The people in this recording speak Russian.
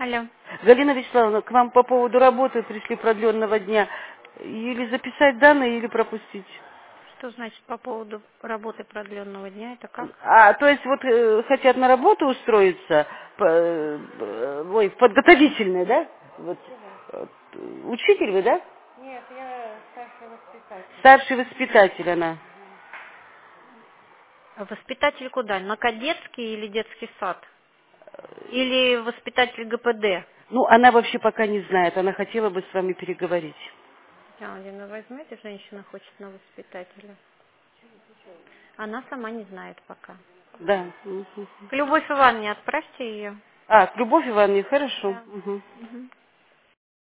Алло. Галина Вячеславовна, к вам по поводу работы пришли продленного дня. Или записать данные, или пропустить. Что значит по поводу работы продленного дня? Это как? То есть вот хотят на работу устроиться, в подготовительное, да? Вот, учитель вы, да? Нет, я старший воспитатель. Старший воспитатель она. А воспитатель куда? На кадетский или детский сад? Или воспитатель ГПД? Ну, она вообще пока не знает, она хотела бы с вами переговорить. Татьяна Владимировна, возьмете, женщина хочет на воспитателя. Она сама не знает пока. Да. Мгм. К Любовь Ивановне отправьте ее. К Любовь Ивановне, хорошо. Да. Мгм. Мгм.